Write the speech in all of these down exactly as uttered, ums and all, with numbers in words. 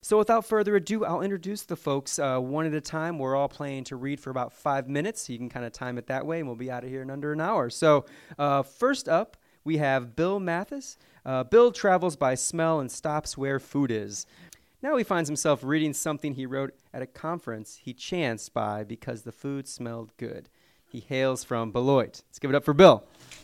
So without further ado, I'll introduce the folks uh, one at a time. We're all planning to read for about five minutes. So you can kind of time it that way, and we'll be out of here in under an hour. So uh, first up, we have Bill Mathis. Uh, Bill travels by smell and stops where food is. Now he finds himself reading something he wrote at a conference he chanced by because the food smelled good. He hails from Beloit. Let's give it up for Bill.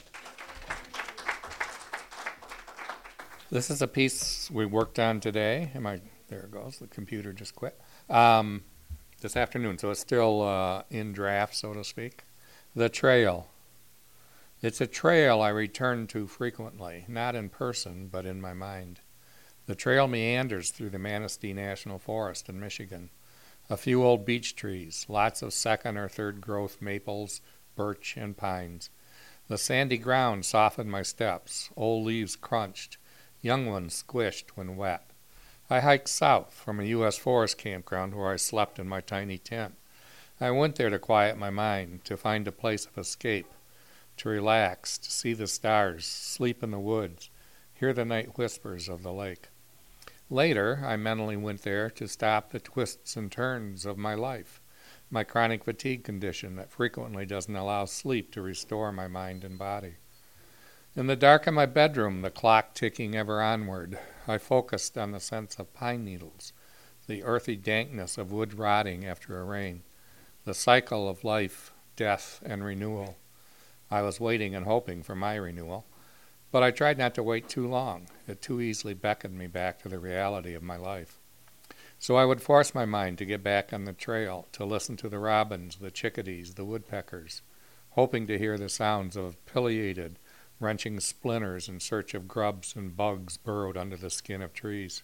This is a piece we worked on today. Am I? There it goes. The computer just quit. Um, this afternoon, so it's still uh, in draft, so to speak. The Trail. It's a trail I return to frequently, not in person, but in my mind. The trail meanders through the Manistee National Forest in Michigan. A few old beech trees, lots of second or third growth maples, birch, and pines. The sandy ground softened my steps, old leaves crunched, young ones squished when wet. I hiked south from a U S Forest campground where I slept in my tiny tent. I went there to quiet my mind, to find a place of escape, to relax, to see the stars, sleep in the woods, hear the night whispers of the lake. Later, I mentally went there to stop the twists and turns of my life, my chronic fatigue condition that frequently doesn't allow sleep to restore my mind and body. In the dark of my bedroom, the clock ticking ever onward, I focused on the sense of pine needles, the earthy dankness of wood rotting after a rain, the cycle of life, death, and renewal. I was waiting and hoping for my renewal. But I tried not to wait too long. It too easily beckoned me back to the reality of my life. So I would force my mind to get back on the trail, to listen to the robins, the chickadees, the woodpeckers, hoping to hear the sounds of pileated, wrenching splinters in search of grubs and bugs burrowed under the skin of trees.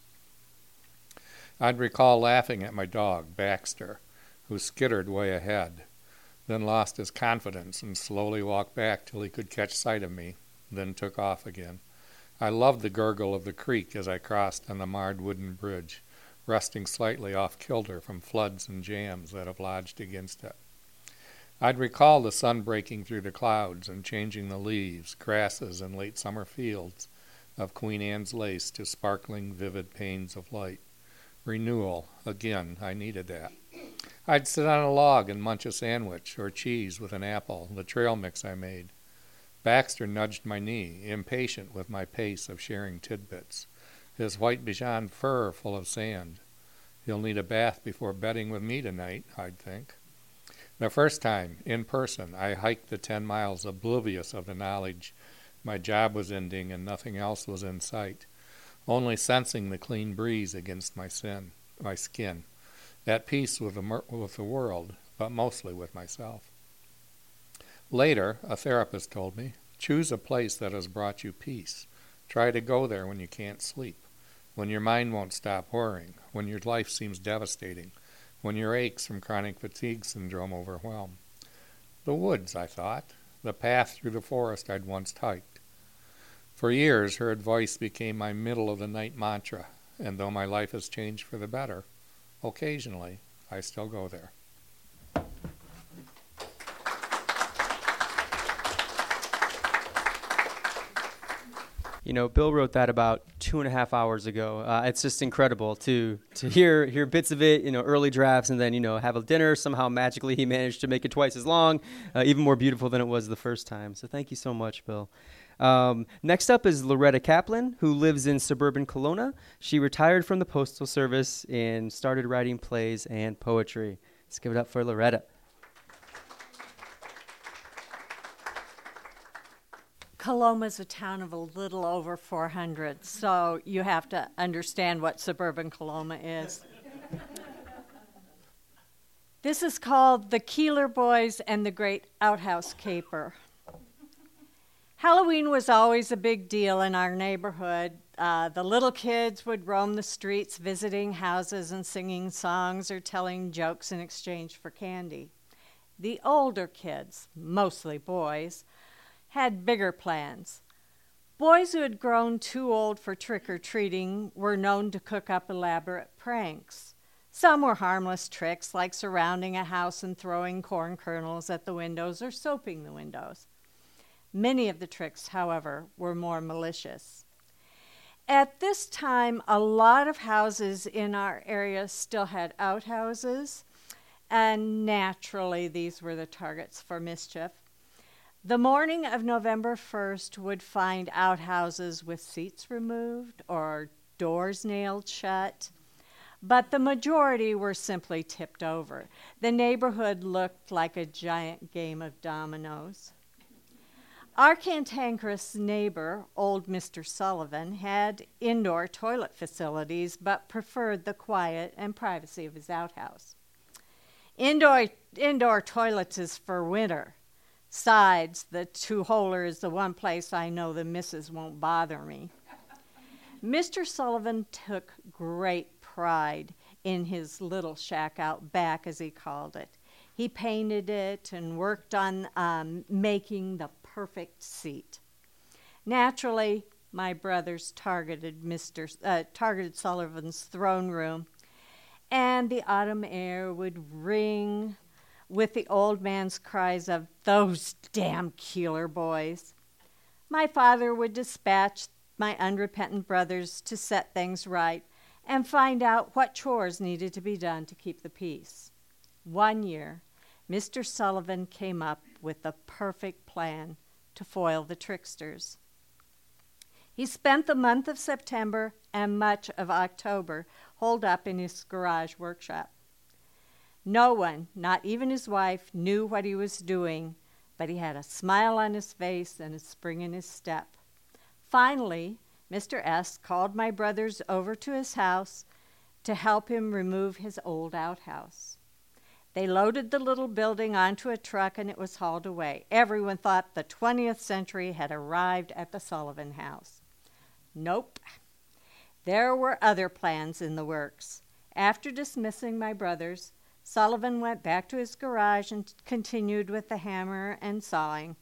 I'd recall laughing at my dog, Baxter, who skittered way ahead, then lost his confidence and slowly walked back till he could catch sight of me, then took off again. I loved the gurgle of the creek as I crossed on the marred wooden bridge, resting slightly off kilter from floods and jams that have lodged against it. I'd recall the sun breaking through the clouds and changing the leaves, grasses, and late summer fields of Queen Anne's lace to sparkling, vivid panes of light. Renewal. Again, I needed that. I'd sit on a log and munch a sandwich or cheese with an apple, the trail mix I made. Baxter nudged my knee, impatient with my pace of sharing tidbits, his white Bichon fur full of sand. He'll need a bath before bedding with me tonight, I'd think. The first time, in person, I hiked the ten miles oblivious of the knowledge my job was ending and nothing else was in sight, only sensing the clean breeze against my sin, my skin, at peace with the, mer- with the world, but mostly with myself. Later, a therapist told me, choose a place that has brought you peace. Try to go there when you can't sleep, when your mind won't stop worrying, when your life seems devastating, when your aches from chronic fatigue syndrome overwhelm. The woods, I thought, the path through the forest I'd once hiked. For years, her advice became my middle-of-the-night mantra, and though my life has changed for the better, occasionally I still go there. You know, Bill wrote that about two and a half hours ago. Uh, it's just incredible to to hear hear bits of it, you know, early drafts, and then, you know, have a dinner. Somehow, magically, he managed to make it twice as long, uh, even more beautiful than it was the first time. So thank you so much, Bill. Um, next up is Loretta Kaplan, who lives in suburban Kelowna. She retired from the Postal Service and started writing plays and poetry. Let's give it up for Loretta. Coloma's a town of a little over four hundred, so you have to understand what suburban Coloma is. This is called The Keeler Boys and the Great Outhouse Caper. Halloween was always a big deal in our neighborhood. Uh, the little kids would roam the streets visiting houses and singing songs or telling jokes in exchange for candy. The older kids, mostly boys, had bigger plans. Boys who had grown too old for trick-or-treating were known to cook up elaborate pranks. Some were harmless tricks like surrounding a house and throwing corn kernels at the windows or soaping the windows. Many of the tricks, however, were more malicious. At this time, a lot of houses in our area still had outhouses, and naturally, these were the targets for mischief. The morning of November first would find outhouses with seats removed or doors nailed shut, but the majority were simply tipped over. The neighborhood looked like a giant game of dominoes. Our cantankerous neighbor, old Mister Sullivan, had indoor toilet facilities but preferred the quiet and privacy of his outhouse. Indoor, indoor toilets is for winter. Sides, the two-holer is the one place I know the missus won't bother me. Mister Sullivan took great pride in his little shack out back, as he called it. He painted it and worked on um, making the perfect seat. Naturally, my brothers targeted Mister Uh, targeted Sullivan's throne room, and the autumn air would ring with the old man's cries of, "Those damn Keeler boys." My father would dispatch my unrepentant brothers to set things right and find out what chores needed to be done to keep the peace. One year, Mister Sullivan came up with the perfect plan to foil the tricksters. He spent the month of September and much of October holed up in his garage workshop. No one, not even his wife, knew what he was doing, but he had a smile on his face and a spring in his step. Finally, Mister S. called my brothers over to his house to help him remove his old outhouse. They loaded the little building onto a truck and it was hauled away. Everyone thought the twentieth century had arrived at the Sullivan house. Nope. There were other plans in the works. After dismissing my brothers, Sullivan went back to his garage and continued with the hammer and sawing.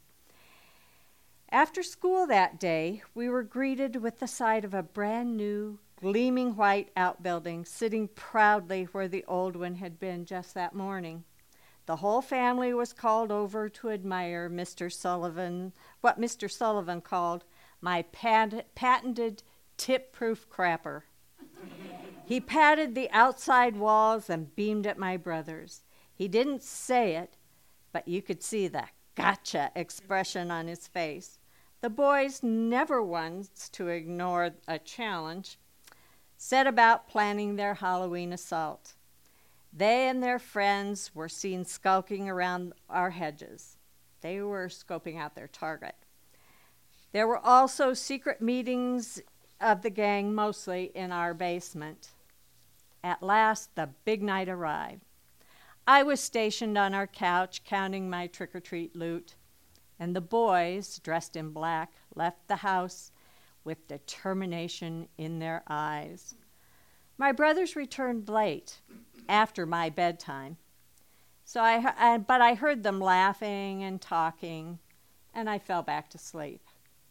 After school that day, we were greeted with the sight of a brand new, gleaming white outbuilding sitting proudly where the old one had been just that morning. The whole family was called over to admire Mister Sullivan, what Mister Sullivan called my pat- patented tip-proof crapper. He patted the outside walls and beamed at my brothers. He didn't say it, but you could see the gotcha expression on his face. The boys, never ones to ignore a challenge, set about planning their Halloween assault. They and their friends were seen skulking around our hedges. They were scoping out their target. There were also secret meetings of the gang, mostly in our basement. At last, the big night arrived. I was stationed on our couch counting my trick-or-treat loot, and the boys, dressed in black, left the house with determination in their eyes. My brothers returned late, after my bedtime, so I, I, but I heard them laughing and talking, and I fell back to sleep.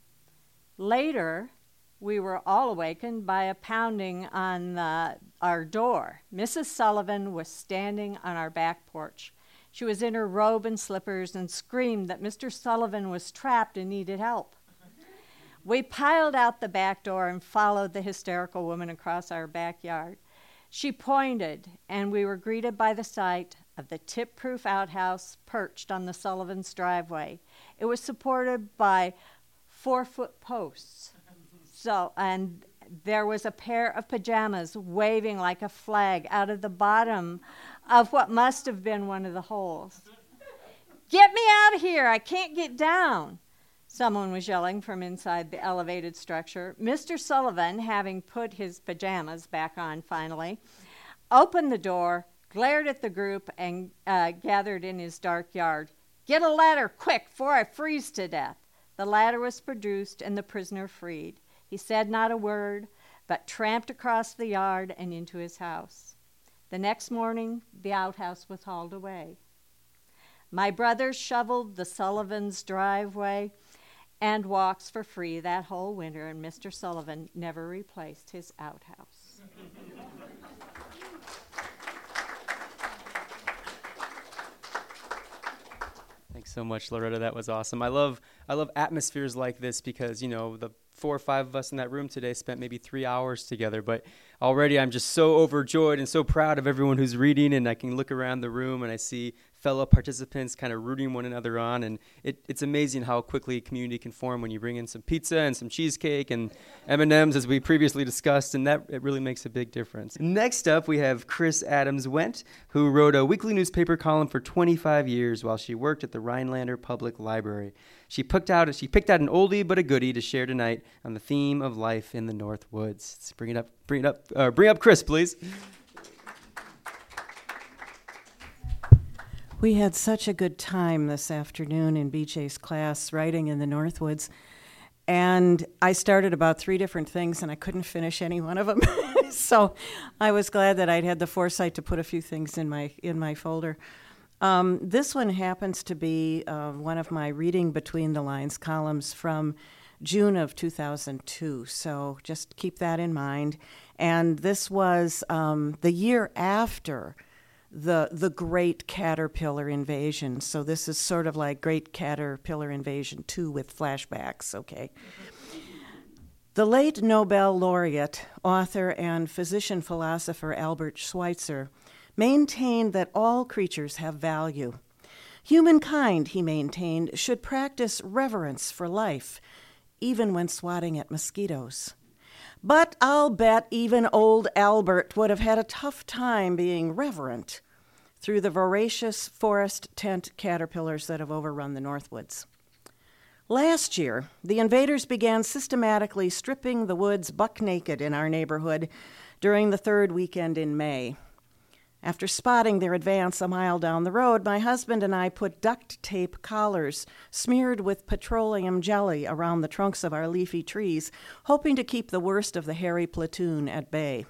Later, we were all awakened by a pounding on the, our door. Missus Sullivan was standing on our back porch. She was in her robe and slippers and screamed that Mister Sullivan was trapped and needed help. We piled out the back door and followed the hysterical woman across our backyard. She pointed, and we were greeted by the sight of the tip-proof outhouse perched on the Sullivan's driveway. It was supported by four-foot posts. So, and there was a pair of pajamas waving like a flag out of the bottom of what must have been one of the holes. "Get me out of here! I can't get down!" Someone was yelling from inside the elevated structure. Mister Sullivan, having put his pajamas back on finally, opened the door, glared at the group, and uh, gathered in his dark yard. "Get a ladder, quick, before I freeze to death." The ladder was produced and the prisoner freed. He said not a word, but tramped across the yard and into his house. The next morning, the outhouse was hauled away. My brothers shoveled the Sullivan's driveway and walks for free that whole winter, and Mister Sullivan never replaced his outhouse. Thanks so much, Loretta. That was awesome. I love I love atmospheres like this because, you know, the four or five of us in that room today spent maybe three hours together, but already I'm just so overjoyed and so proud of everyone who's reading, and I can look around the room and I see fellow participants kind of rooting one another on, and it, it's amazing how quickly community can form when you bring in some pizza and some cheesecake and M and M's, as we previously discussed, and that it really makes a big difference. Next up, we have Chris Adams-Wendt, who wrote a weekly newspaper column for twenty-five years while she worked at the Rhinelander Public Library. She picked out she picked out an oldie but a goodie to share tonight on the theme of life in the North Woods. Let's bring it up, bring it up, uh, bring up Chris, please. We had such a good time this afternoon in B J's class writing in the Northwoods, and I started about three different things and I couldn't finish any one of them. So I was glad that I'd had the foresight to put a few things in my in my folder. Um, this one happens to be uh, one of my Reading Between the Lines columns from June of two thousand two, so just keep that in mind. And this was um, the year after the the Great Caterpillar Invasion. So this is sort of like Great Caterpillar Invasion two with flashbacks, okay? The late Nobel laureate, author, and physician-philosopher Albert Schweitzer maintained that all creatures have value. Humankind, he maintained, should practice reverence for life, even when swatting at mosquitoes. But I'll bet even old Albert would have had a tough time being reverent through the voracious forest tent caterpillars that have overrun the Northwoods. Last year, the invaders began systematically stripping the woods buck naked in our neighborhood during the third weekend in May. After spotting their advance a mile down the road, my husband and I put duct tape collars smeared with petroleum jelly around the trunks of our leafy trees, hoping to keep the worst of the hairy platoon at bay.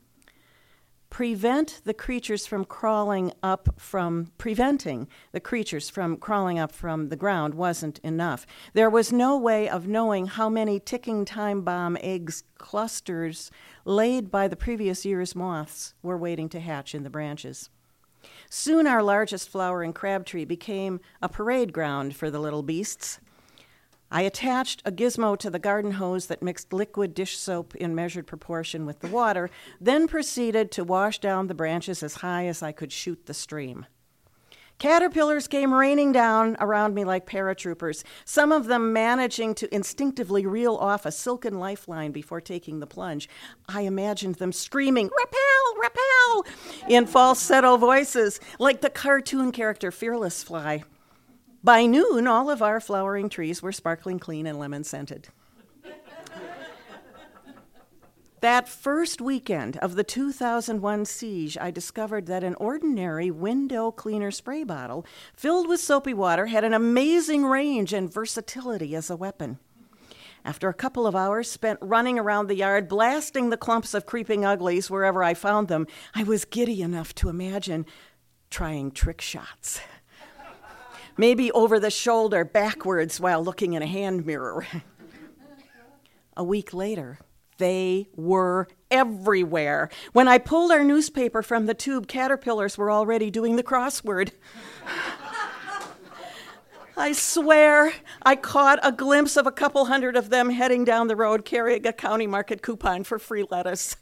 Prevent the creatures from crawling up from, preventing the creatures from crawling up from the ground wasn't enough. There was no way of knowing how many ticking time bomb eggs clusters laid by the previous year's moths were waiting to hatch in the branches. Soon our largest flowering crabtree became a parade ground for the little beasts. I attached a gizmo to the garden hose that mixed liquid dish soap in measured proportion with the water, then proceeded to wash down the branches as high as I could shoot the stream. Caterpillars came raining down around me like paratroopers, some of them managing to instinctively reel off a silken lifeline before taking the plunge. I imagined them screaming, "Repel! Repel!" in falsetto voices, like the cartoon character Fearless Fly. By noon, all of our flowering trees were sparkling clean and lemon-scented. That first weekend of the two thousand one siege, I discovered that an ordinary window cleaner spray bottle filled with soapy water had an amazing range and versatility as a weapon. After a couple of hours spent running around the yard, blasting the clumps of creeping uglies wherever I found them, I was giddy enough to imagine trying trick shots. Maybe over the shoulder, backwards, while looking in a hand mirror. A week later, they were everywhere. When I pulled our newspaper from the tube, caterpillars were already doing the crossword. I swear I caught a glimpse of a couple hundred of them heading down the road carrying a county market coupon for free lettuce.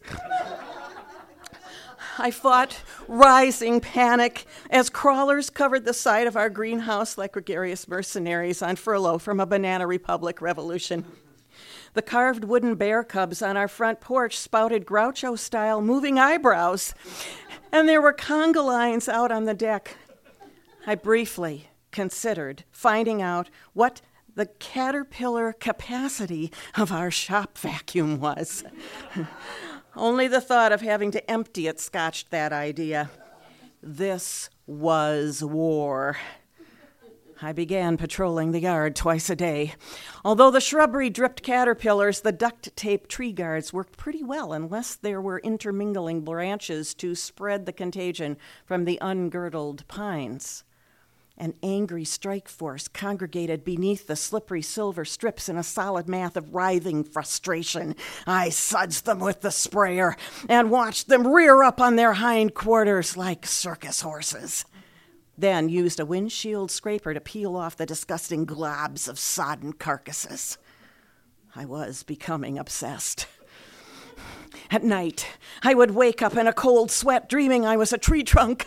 I fought rising panic as crawlers covered the side of our greenhouse like gregarious mercenaries on furlough from a Banana Republic revolution. The carved wooden bear cubs on our front porch spouted Groucho-style moving eyebrows, and there were conga lines out on the deck. I briefly considered finding out what the caterpillar capacity of our shop vacuum was. Only the thought of having to empty it scotched that idea. This was war. I began patrolling the yard twice a day. Although the shrubbery dripped caterpillars, the duct tape tree guards worked pretty well unless there were intermingling branches to spread the contagion from the ungirdled pines. An angry strike force congregated beneath the slippery silver strips in a solid mass of writhing frustration. I sudsed them with the sprayer and watched them rear up on their hind quarters like circus horses. Then used a windshield scraper to peel off the disgusting globs of sodden carcasses. I was becoming obsessed. At night, I would wake up in a cold sweat, dreaming I was a tree trunk.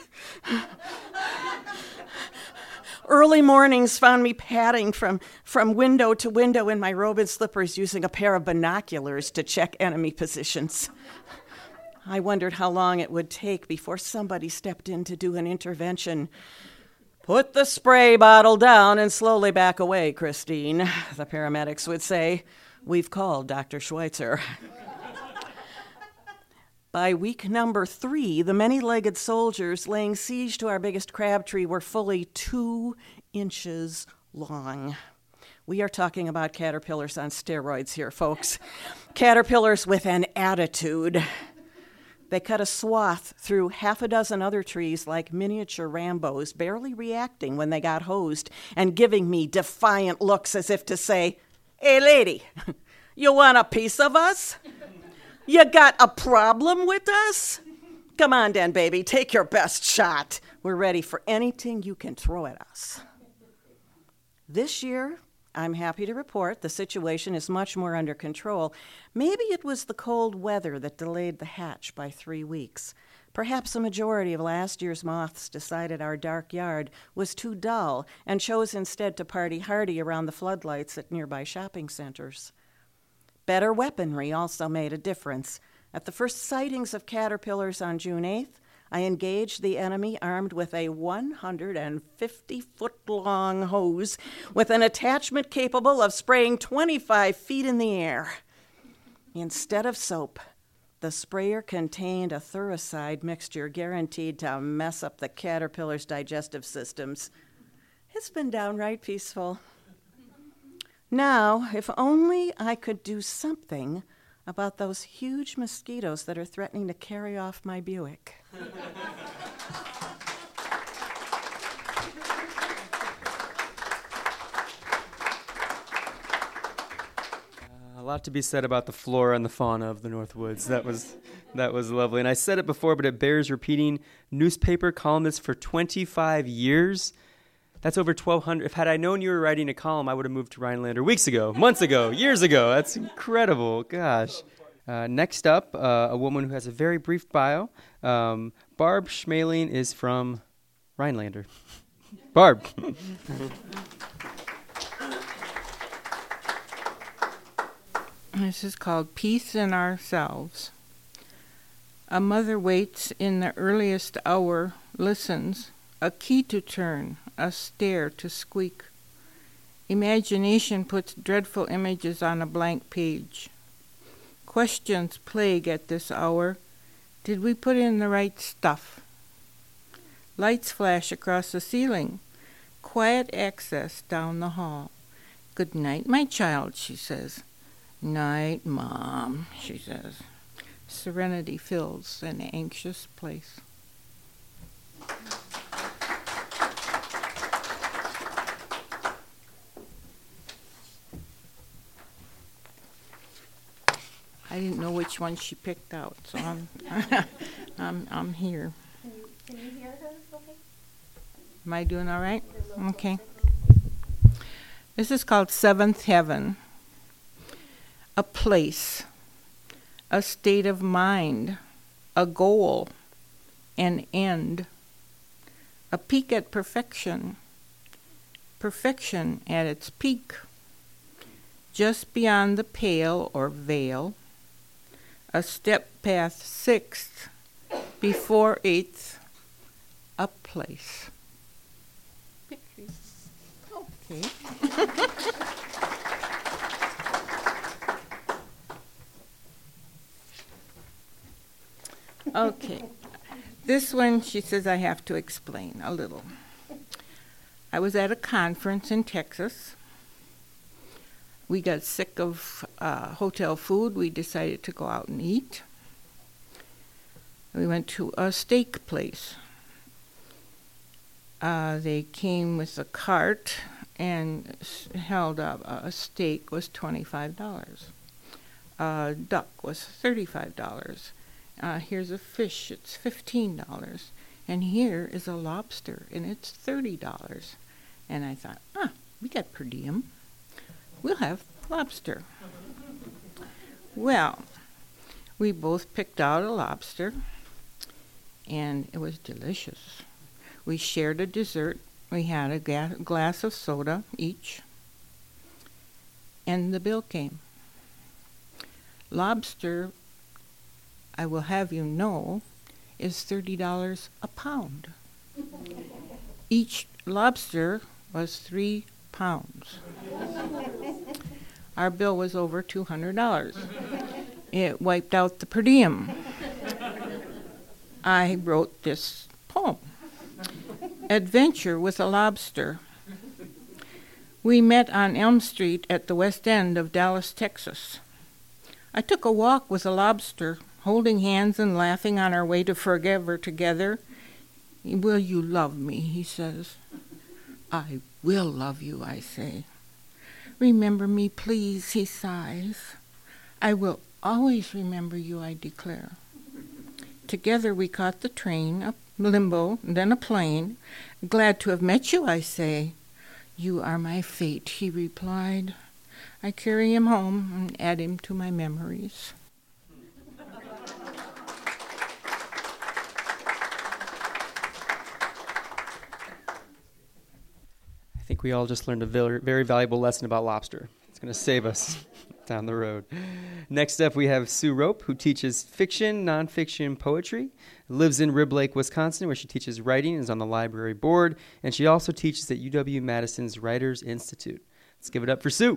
Early mornings found me padding from, from window to window in my robe and slippers, using a pair of binoculars to check enemy positions. I wondered how long it would take before somebody stepped in to do an intervention. "Put the spray bottle down and slowly back away, Christine," the paramedics would say. "We've called Doctor Schweitzer." By week number three, the many-legged soldiers laying siege to our biggest crab tree were fully two inches long. We are talking about caterpillars on steroids here, folks. Caterpillars with an attitude. They cut a swath through half a dozen other trees like miniature Rambos, barely reacting when they got hosed and giving me defiant looks as if to say, "Hey, lady, you want a piece of us? You got a problem with us? Come on then, baby, take your best shot. We're ready for anything you can throw at us." This year, I'm happy to report the situation is much more under control. Maybe it was the cold weather that delayed the hatch by three weeks. Perhaps a majority of last year's moths decided our dark yard was too dull and chose instead to party hardy around the floodlights at nearby shopping centers. Better weaponry also made a difference. At the first sightings of caterpillars on June eighth, I engaged the enemy armed with a one hundred fifty foot long hose with an attachment capable of spraying twenty-five feet in the air. Instead of soap, the sprayer contained a Thuricide mixture guaranteed to mess up the caterpillar's digestive systems. It's been downright peaceful. Now, if only I could do something about those huge mosquitoes that are threatening to carry off my Buick. A lot to be said about the flora and the fauna of the Northwoods. That was that was lovely. And I said it before, but it bears repeating. Newspaper columnist for twenty-five years. That's over twelve hundred. If had I known you were writing a column, I would have moved to Rhinelander weeks ago, months ago, years ago. That's incredible. Gosh. Uh, next up, uh, a woman who has a very brief bio. Um, Barb Schmaling is from Rhinelander. Barb. This is called Peace in Ourselves. A mother waits in the earliest hour, listens, a key to turn, a stair to squeak. Imagination puts dreadful images on a blank page. Questions plague at this hour. Did we put in the right stuff? Lights flash across the ceiling. Quiet access down the hall. "Good night, my child," she says. "Night, Mom," she says. Serenity fills an anxious place. I didn't know which one she picked out, so I'm I'm I'm here. Can you, can you hear her? Okay. Am I doing all right? Okay. This is called Seventh Heaven. A place, a state of mind, a goal, an end, a peak at perfection, perfection at its peak, just beyond the pale or veil, a step past sixth, before eighth, a place. Okay. Okay. This one, she says, I have to explain a little. I was at a conference in Texas. We got sick of uh, hotel food. We decided to go out and eat. We went to a steak place. Uh, they came with a cart and s- held up a steak was twenty-five dollars. A duck was thirty-five dollars. Uh, here's a fish, it's fifteen dollars. And here is a lobster, and it's thirty dollars. And I thought, ah, we got per diem. We'll have lobster. Well, we both picked out a lobster, and it was delicious. We shared a dessert. We had a ga- glass of soda each, and the bill came. Lobster, I will have you know, is thirty dollars a pound. Each lobster was three pounds. Our bill was over two hundred dollars. It wiped out the per diem. I wrote this poem, Adventure with a Lobster. We met on Elm Street at the west end of Dallas, Texas. I took a walk with a lobster, holding hands and laughing on our way to forever together. Will you love me, he says. I will love you, I say. Remember me, please, he sighs. I will always remember you, I declare. Together we caught the train, a limbo, then a plane. Glad to have met you, I say. You are my fate, he replied. I carry him home and add him to my memories. I think we all just learned a very, very valuable lesson about lobster. It's going to save us down the road. Next up, we have Sue Rope, who teaches fiction, nonfiction, poetry. Lives in Rib Lake, Wisconsin, where she teaches writing and is on the library board. And she also teaches at U W-Madison's Writers Institute. Let's give it up for Sue.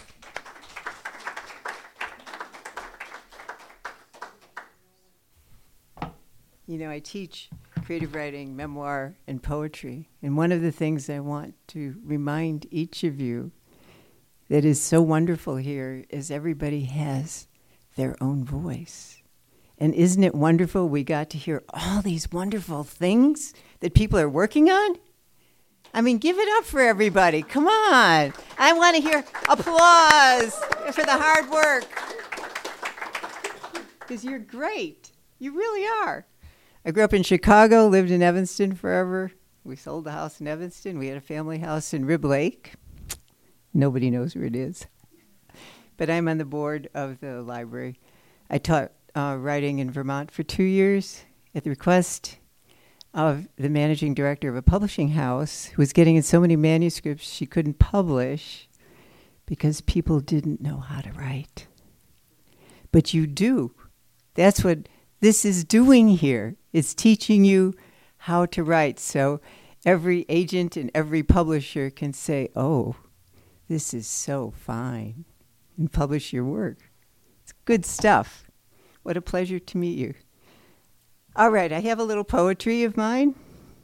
You know, I teach creative writing, memoir, and poetry. And one of the things I want to remind each of you that is so wonderful here is everybody has their own voice. And isn't it wonderful we got to hear all these wonderful things that people are working on? I mean, give it up for everybody. Come on. I want to hear applause for the hard work. Because you're great. You really are. I grew up in Chicago, lived in Evanston forever. We sold the house in Evanston. We had a family house in Rib Lake. Nobody knows where it is. But I'm on the board of the library. I taught uh, writing in Vermont for two years at the request of the managing director of a publishing house who was getting in so many manuscripts she couldn't publish because people didn't know how to write. But you do. That's what this is doing here. It's teaching you how to write. So every agent and every publisher can say, oh, this is so fine, and publish your work. It's good stuff. What a pleasure to meet you. All right, I have a little poetry of mine.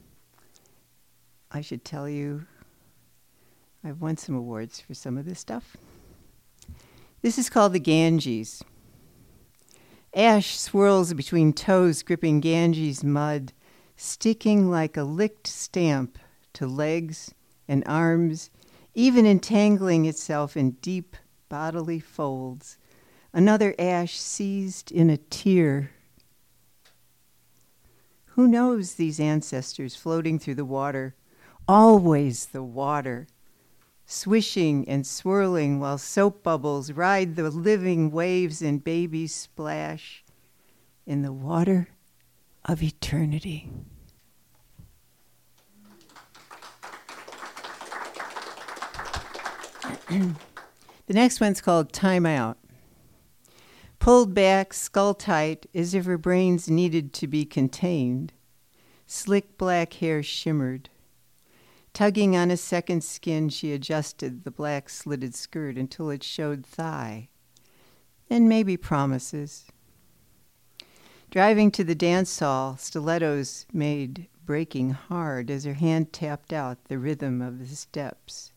I should tell you, I've won some awards for some of this stuff. This is called the Ganges. Ash swirls between toes, gripping Ganges mud, sticking like a licked stamp to legs and arms, even entangling itself in deep bodily folds. Another ash seized in a tear. Who knows these ancestors floating through the water? Always the water, swishing and swirling while soap bubbles ride the living waves and babies splash in the water of eternity. The next one's called Time Out. Pulled back, skull tight, as if her brains needed to be contained. Slick black hair shimmered. Tugging on a second skin, she adjusted the black slitted skirt until it showed thigh, and maybe promises. Driving to the dance hall, stilettos made breaking hard as her hand tapped out the rhythm of the steps.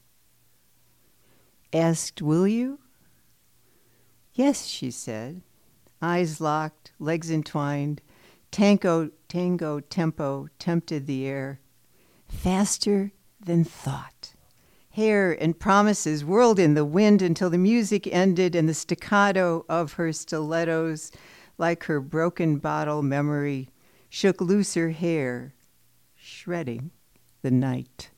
Asked, will you? Yes, she said, eyes locked, legs entwined. Tango, tango, tempo tempted the air. Faster than thought. Hair and promises whirled in the wind until the music ended and the staccato of her stilettos, like her broken bottle memory, shook loose her hair, shredding the night.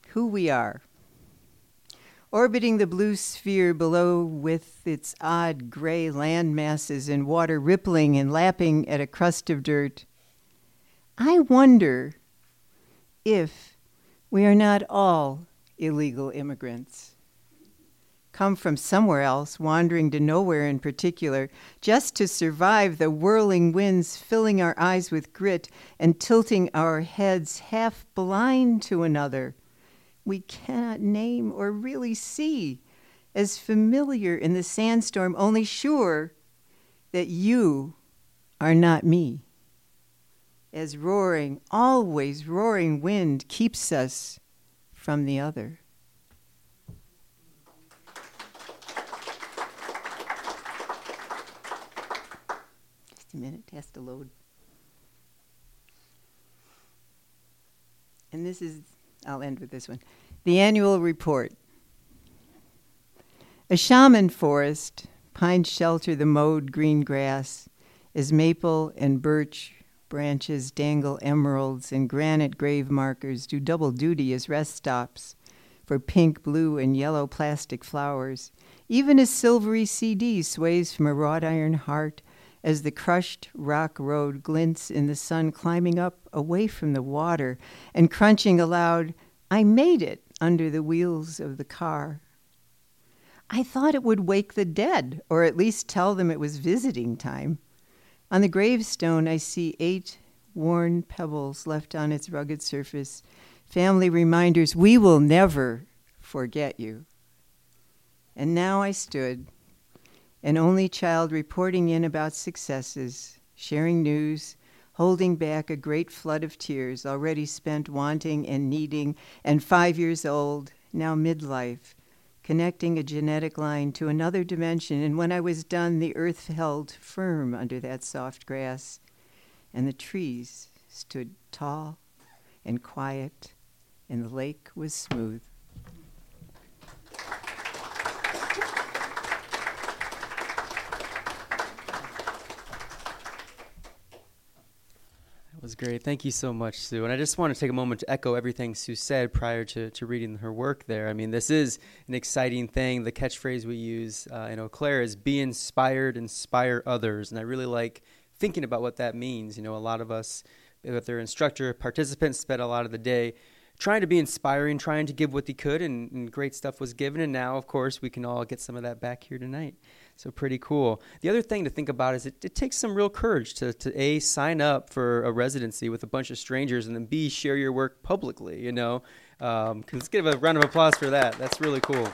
who we are. Orbiting the blue sphere below with its odd gray land masses and water rippling and lapping at a crust of dirt, I wonder if we are not all illegal immigrants, come from somewhere else, wandering to nowhere in particular, just to survive the whirling winds filling our eyes with grit and tilting our heads half blind to another we cannot name or really see, as familiar in the sandstorm, only sure that you are not me. As roaring, always roaring wind keeps us from the other. Just a minute, it has to load. And this is, I'll end with this one. The annual report. A shaman forest, pines shelter the mowed green grass, as maple and birch branches dangle emeralds and granite grave markers do double duty as rest stops for pink, blue, and yellow plastic flowers, even as silvery C D sways from a wrought iron heart as the crushed rock road glints in the sun, climbing up away from the water and crunching aloud, I made it, under the wheels of the car. I thought it would wake the dead, or at least tell them it was visiting time. On the gravestone, I see eight worn pebbles left on its rugged surface, family reminders, we will never forget you. And now I stood, an only child reporting in about successes, sharing news, holding back a great flood of tears, already spent wanting and needing, and five years old, now midlife, connecting a genetic line to another dimension. And when I was done, the earth held firm under that soft grass, and the trees stood tall and quiet, and the lake was smooth. That was great. Thank you so much, Sue. And I just want to take a moment to echo everything Sue said prior to, to reading her work there. I mean, this is an exciting thing. The catchphrase we use uh, in Eau Claire is be inspired, inspire others. And I really like thinking about what that means. You know, a lot of us, whether instructor, participants, spent a lot of the day trying to be inspiring, trying to give what they could, and, and great stuff was given. And now, of course, we can all get some of that back here tonight. So pretty cool. The other thing to think about is it, it takes some real courage to, to A, sign up for a residency with a bunch of strangers, and then B, share your work publicly, you know. Um, let's give a round of applause for that. That's really cool.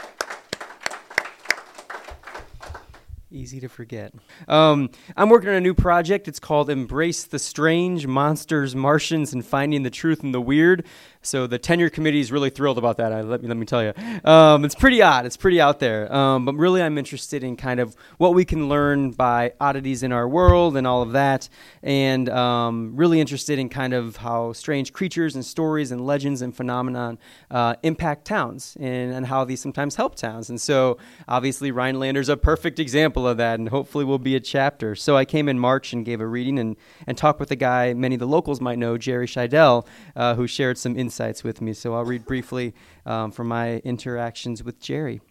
Easy to forget. Um, I'm working on a new project. It's called Embrace the Strange, Monsters, Martians, and Finding the Truth in the Weird. So the tenure committee is really thrilled about that. I, let me let me tell you. Um, it's pretty odd. It's pretty out there. Um, but really, I'm interested in kind of what we can learn by oddities in our world and all of that. And um, really interested in kind of how strange creatures and stories and legends and phenomenon uh, impact towns and, and how these sometimes help towns. And so obviously, Rhinelander's a perfect example of that, and hopefully will be a chapter. So I came in March and gave a reading and, and talked with a guy many of the locals might know, Jerry Scheidel, uh, who shared some insights with me. So I'll read briefly um, from my interactions with Jerry.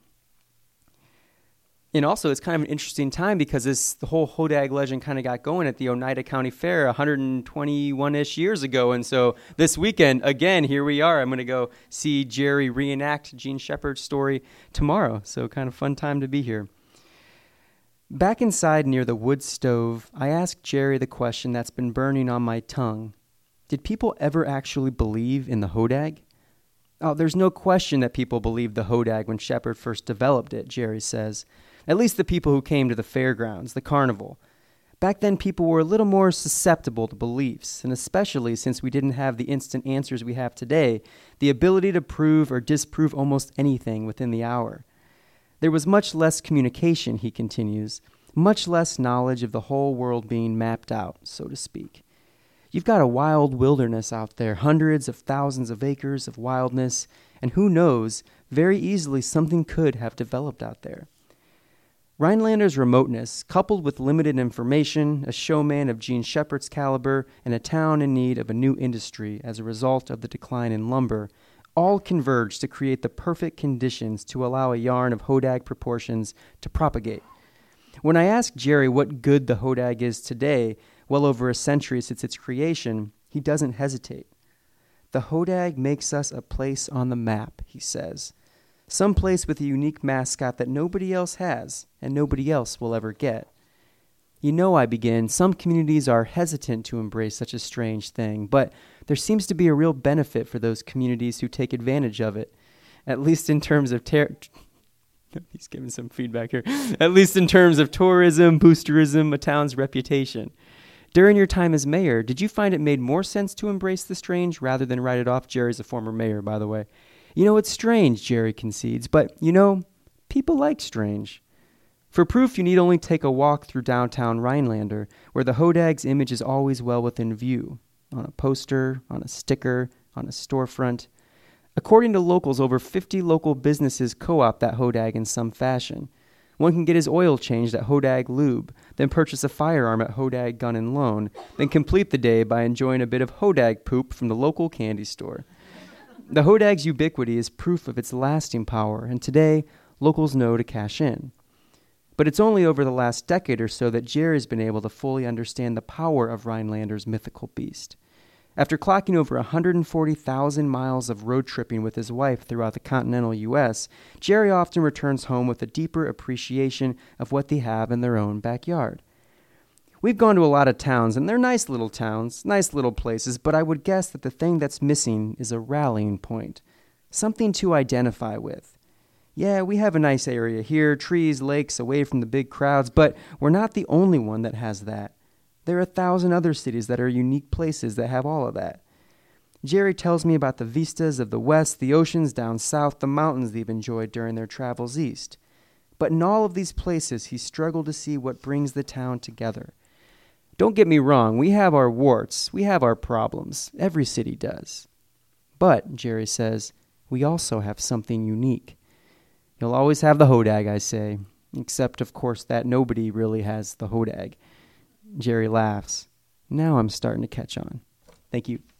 And also, it's kind of an interesting time because this the whole Hodag legend kind of got going at the Oneida County Fair one hundred twenty-one-ish years ago. And so this weekend, again, here we are. I'm going to go see Jerry reenact Gene Shepherd's story tomorrow. So kind of fun time to be here. Back inside near the wood stove, I asked Jerry the question that's been burning on my tongue. Did people ever actually believe in the Hodag? Oh, there's no question that people believed the Hodag when Shepherd first developed it, Jerry says. At least the people who came to the fairgrounds, the carnival. Back then, people were a little more susceptible to beliefs, and especially since we didn't have the instant answers we have today, the ability to prove or disprove almost anything within the hour. There was much less communication, he continues, much less knowledge of the whole world being mapped out, so to speak. You've got a wild wilderness out there, hundreds of thousands of acres of wildness, and who knows, very easily something could have developed out there. Rhinelander's remoteness, coupled with limited information, a showman of Gene Shepherd's caliber, and a town in need of a new industry as a result of the decline in lumber, all converge to create the perfect conditions to allow a yarn of hodag proportions to propagate. When I ask Jerry what good the hodag is today, well over a century since its creation, he doesn't hesitate. The hodag makes us a place on the map, he says. Some place with a unique mascot that nobody else has and nobody else will ever get. You know, I begin, some communities are hesitant to embrace such a strange thing, but there seems to be a real benefit for those communities who take advantage of it, at least in terms of ter- He's giving some feedback here. At least in terms of tourism, boosterism, a town's reputation. During your time as mayor, did you find it made more sense to embrace the strange rather than write it off? Jerry's a former mayor, by the way. You know, it's strange, Jerry concedes, but, you know, people like strange. For proof, you need only take a walk through downtown Rhinelander, where the hodag's image is always well within view, on a poster, on a sticker, on a storefront. According to locals, over fifty local businesses co-opt that hodag in some fashion. One can get his oil changed at Hodag Lube, then purchase a firearm at Hodag Gun and Loan, then complete the day by enjoying a bit of hodag poop from the local candy store. The hodag's ubiquity is proof of its lasting power, and today, locals know to cash in. But it's only over the last decade or so that Jerry's been able to fully understand the power of Rhinelander's mythical beast. After clocking over one hundred forty thousand miles of road tripping with his wife throughout the continental U S, Jerry often returns home with a deeper appreciation of what they have in their own backyard. We've gone to a lot of towns, and they're nice little towns, nice little places, but I would guess that the thing that's missing is a rallying point, something to identify with. Yeah, we have a nice area here, trees, lakes, away from the big crowds, but we're not the only one that has that. There are a thousand other cities that are unique places that have all of that. Jerry tells me about the vistas of the west, the oceans down south, the mountains they've enjoyed during their travels east. But in all of these places, he struggled to see what brings the town together. Don't get me wrong, we have our warts, we have our problems. Every city does. But, Jerry says, we also have something unique. You'll always have the hodag, I say, except, of course, that nobody really has the hodag. Jerry laughs. Now I'm starting to catch on. Thank you.